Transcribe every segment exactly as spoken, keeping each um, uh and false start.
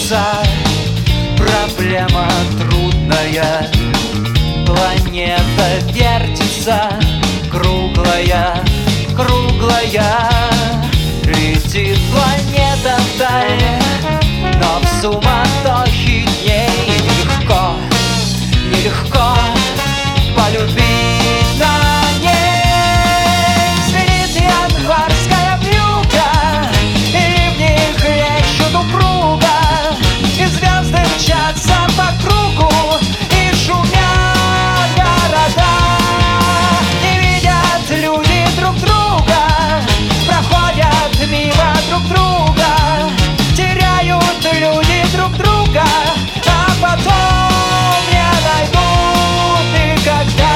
вертится, проблема трудная. Планета вертится, круглая, круглая. Летит планета вдаль, но в суматохе дней нелегко, нелегко полюбить на ней. Звенит январская вьюга, и в них хлещут упруга, и звезды мчатся по кругу, и шумят города. Не видят люди друг друга, проходят мимо друг друга, теряют люди друг друга, а потом не найдут никогда.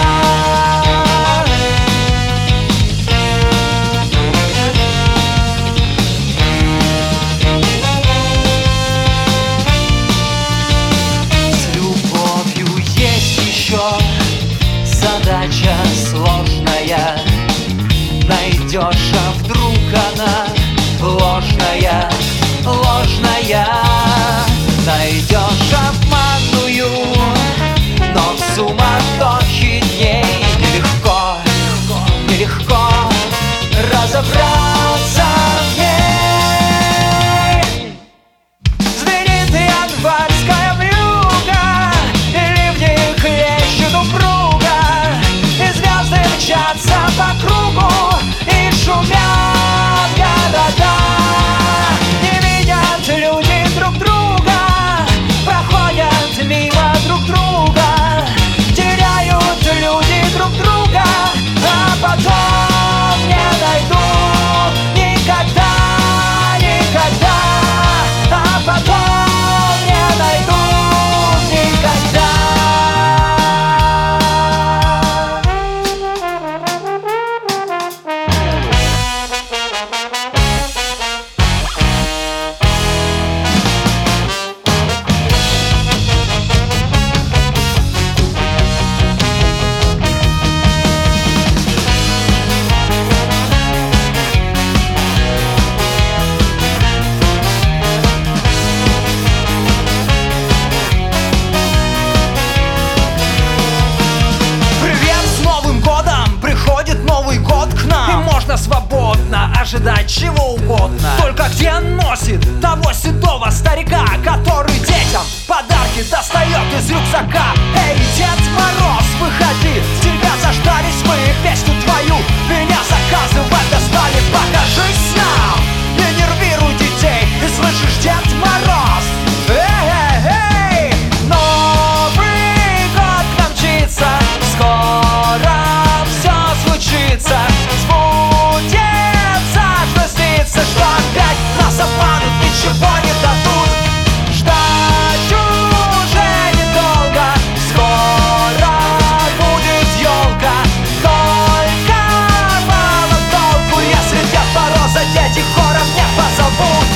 С любовью есть еще задача сложная. Найдешь, а вдруг она ложная, ложная. Найдешь обманную, но в суматохе дней нелегко, нелегко разобраться в ней. Звенит январская вьюга, и ливни хлещут упруга, и звезды мчатся по кругу, и шумят города. Не видят люди друг друга, проходят мимо друг друга, теряют люди друг друга, а потом не найдут никогда, никогда, а потом не найдут никогда. Свободно ожидать чего угодно. Только где носит того седого старика, который детям подарки достает из рюкзака? Эй, Дед Мороз, выходи, тебя заждались мы, песню твою меня заказывать достали. Покажись нам, не нервируй детей, и слышишь, Дед Мороз? Эй, эй, эй, Новый год к нам мчится, скоро все случится. Что опять нас обманут, ничего не дадут. Ждать уже недолго, скоро будет елка. Только мало толку, если Дед Мороза дети хором не позовут.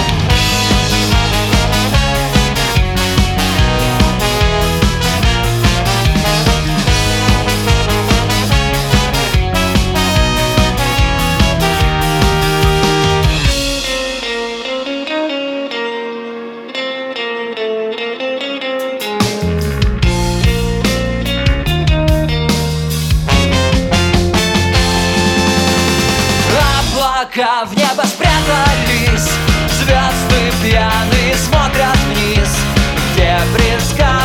В небо спрятались, звезды пьяные смотрят вниз, где предсказания.